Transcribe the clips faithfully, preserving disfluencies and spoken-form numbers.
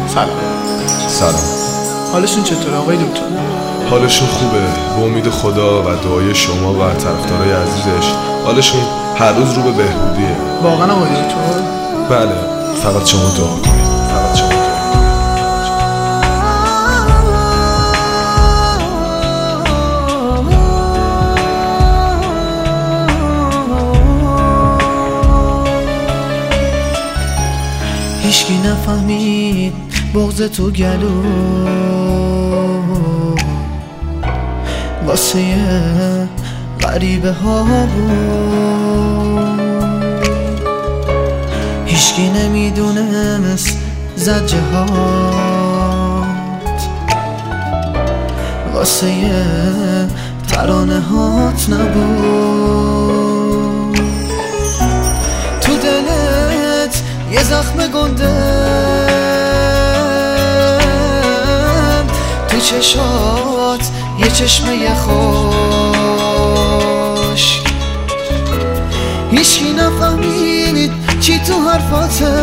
سلام. سلام. حالشون چطوره آقای دکتر؟ حالشون خوبه، به امید خدا و دعای شما و طرفدارای عزیزش حالشون هر روز رو به بهبودیه. واقعا آقای دکتر؟ بله، فقط شما دعا کنید. فقط شما دعا هیچکی نفهمید بغض تو گلو واسه غریبه ها بود. هیچکی نمیدونست زجه هات واسه ترانه هات نبود. تو دلت یه زخم گنده، تو چشات یه چشمه خوش. هیچکی نفهمید چی تو حرفاته،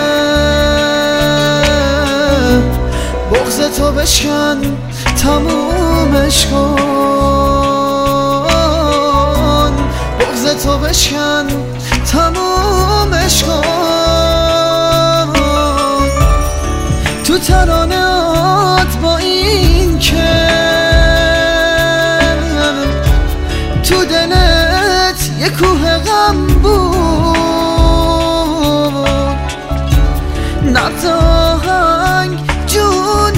بغض تو بشکن تمومش کن، بغض تو بشکن تمومش کن. تو ترانه‌ات با این که تو دلت یه کوه غم بود، نبض آهنگ جون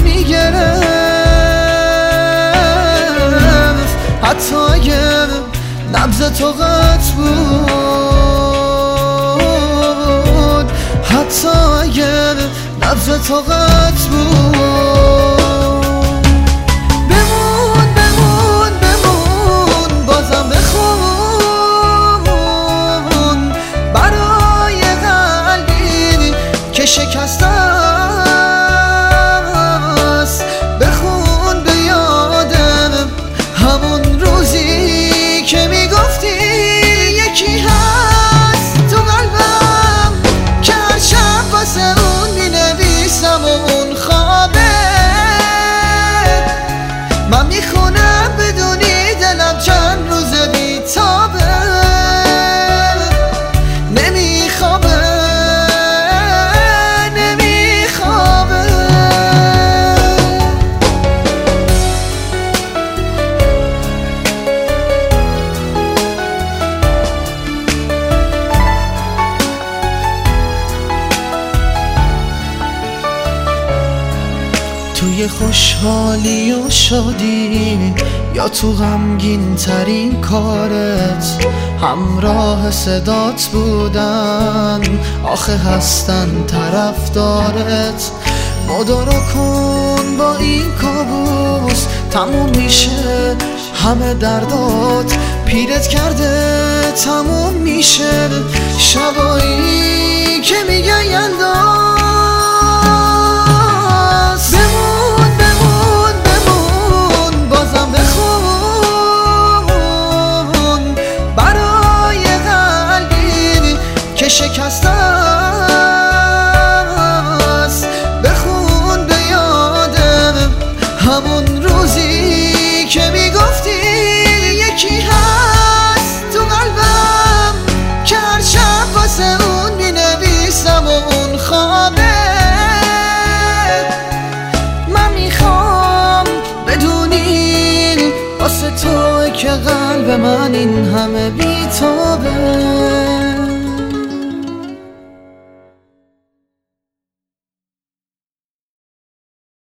میگرفت، حتی اگه نبض تو قطع بود، حتی اگه نبض تو قطع بود. بمون بمون بمون بازم بخون برای قلبی که شکسته است. بخون به یادم همون روزی که میگفتی یکی هست تو قلبم که هر شب واسه اون مینویسم و اون خوابه. من میخونم بدونی دلم چند روزه بیتابه، نمیخوابه نمیخوابه. توی خوشحالی و شادی یا تو غمگین ترین کارت همراه صدات بودن، آخه هستن طرفدارت. مدارا کن با این کابوس، تموم میشه همه دردات، پیرت کرده تموم میشه شبایی که میگه یلدا. که شکسته است. بخون به یادم همون روزی که میگفتی یکی هست تو قلبم که هر شب واسه اون مینویسم و اون خوابه. من میخوام بدونی واسه تو که قلب من این همه بیتابه.